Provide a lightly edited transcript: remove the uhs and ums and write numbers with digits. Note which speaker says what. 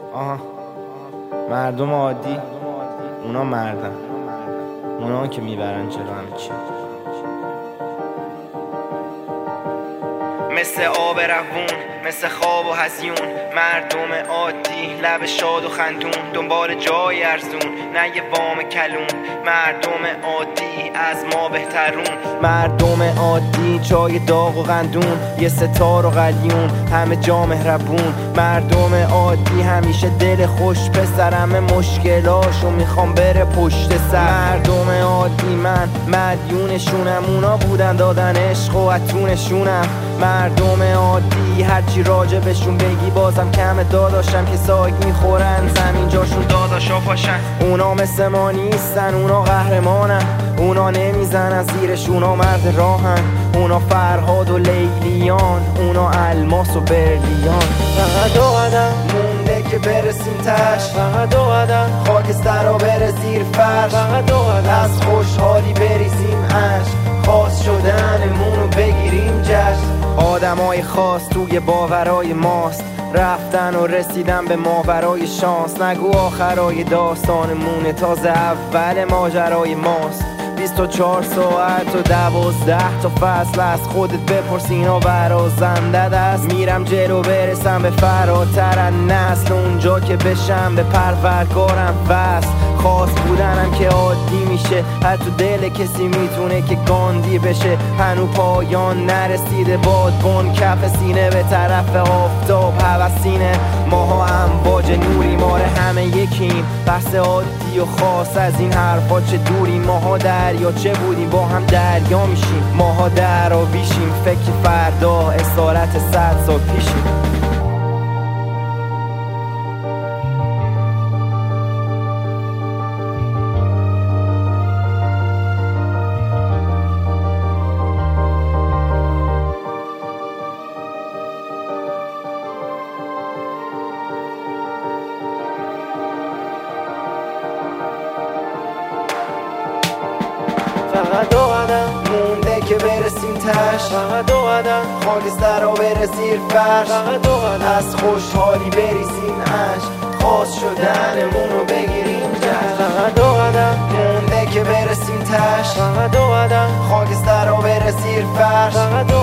Speaker 1: آها مردم عادی اونا مردن، اونا که میبرن چرا همه چی. مثل آب روون، مثل خواب و هزیون، مردم عادی لب شاد و خندون، دنبال جای ارزون نه یه وام کلون. مردم عادی از ما بهترون، مردم عادی چای داغ و قندون، یه ستار و قلیون همه جا مهربون. مردم عادی همیشه دل خوش، پسرم مشکلاشو میخوام بره پشت سر. مردم عادی من مدیونشونم، اونا بودن دادن عشق و اتونشونم. مردم عادی هرچی راجبشون بگی بازم کم، داداشم که سایگ میخورن زمین جاشون داداشا پاشن. اونا مثل ما نیستن، اونا قهرمانن، اونا نمیزنن زیرش، اونا مرد راهن. اونا فرهاد و لیلیان، اونا الماس و برلیان. فقط دو قدم مونده که برسیم تش، فقط دو قدم خاکستر را بره زیر فرش. فقط دو قدم از خوشحالی بریزیم عشق، خاص شدنمونو بگیریم جشن. آدمای خاص توی باورای ماست، رفتن و رسیدن به ماورای شانس. نگو آخرای داستانمونه، تازه اول ماجرای ماست. 24 ساعت و 12 تا فصل از خودت بپرس، اینا برازنده است. میرم جلو برسم به فراتر از نسل، اونجا که بشم به پروردگارم وصل. خاص بودنم که عادی میشه، حتی دل کسی میتونه که گاندی بشه. هنو پایان نرسیده بادبان کف سینه، به طرف آفتاب هوسینه. ماها امواج نوری، ماره همه یکیم، بحث عادی و خاص از این حرفا چه دوریم. ماها دریا چه بودیم با هم دریا میشیم، ماها درآویشیم فکر فردا اسارت 100 سال پیشیم. فقط دو قدم مونده که برسیم تش، فقط دو قدم خاکستر را بره زیر فرش. فقط دو قدم از خوشحالی بریزیم عشق، خاص شدنمونو بگیریم جشن. فقط دو قدم مونده که برسیم تش، فقط دو قدم خاکستر را بره زیر فرش. فقط دو